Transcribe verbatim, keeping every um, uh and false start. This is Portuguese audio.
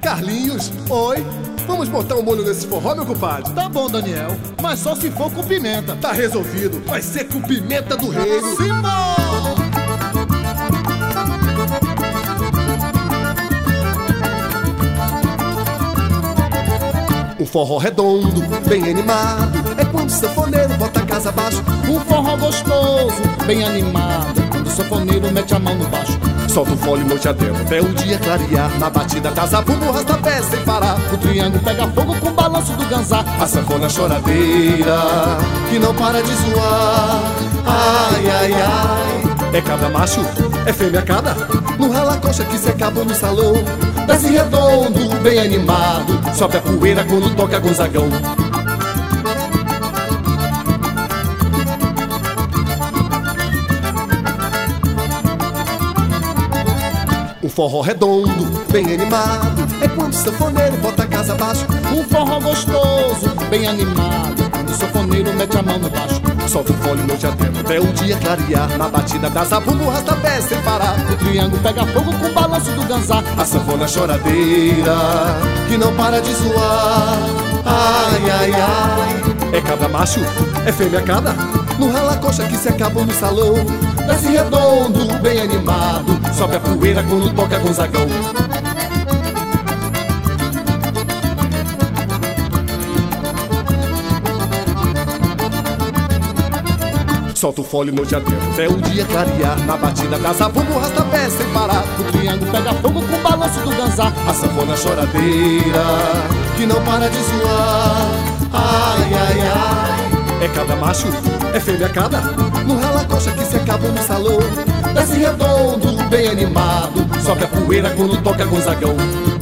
Carlinhos, oi. Vamos botar um molho nesse forró, meu compadre? Tá bom, Daniel, mas só se for com pimenta. Tá resolvido, vai ser com pimenta do reino. Simão! Um forró redondo, bem animado, é quando o sanfoneiro bota a casa abaixo. Um forró gostoso, bem animado, quando o sanfoneiro mete a mão no baixo. Solta o fole noite adentro até o dia clarear. Na batida da zabumba, rastapé sem parar. O triângulo pega fogo com o balanço do ganzá. A sanfona choradeira, que não para de zoar. Ai, ai, ai. É cada macho, é fêmea cada. No rala coxa que se acaba no salão. Desce redondo, bem animado, sobe a poeira quando toca Gonzagão. Um forró redondo, bem animado, é quando o sanfoneiro bota a casa abaixo. Um forró gostoso, bem animado, quando o sanfoneiro mete a mão no baixo. Solta o fole noite adentro até o dia clarear. Na batida da zabumba, o rastapé sem parar. O triângulo pega fogo com o balanço do ganzá. A sanfona choradeira, que não para de zoar. Ai, ai, ai. É cada macho, é fêmea cada. No rala coxa que se acaba no salão. Desce redondo, bem animado, sobe a poeira quando toca Gonzagão. Solta o fole noite adentro até o dia clarear. Na batida da zabumba, o rastapé sem parar. O triângulo pega fogo com o balanço do ganzá. A sanfona choradeira, que não para de zoar. Ai, ai, ai. É cada macho, é fêmea cada. No rala coxa que se acaba no salão. Desce redondo, bem animado, sobe a poeira quando toca Gonzagão.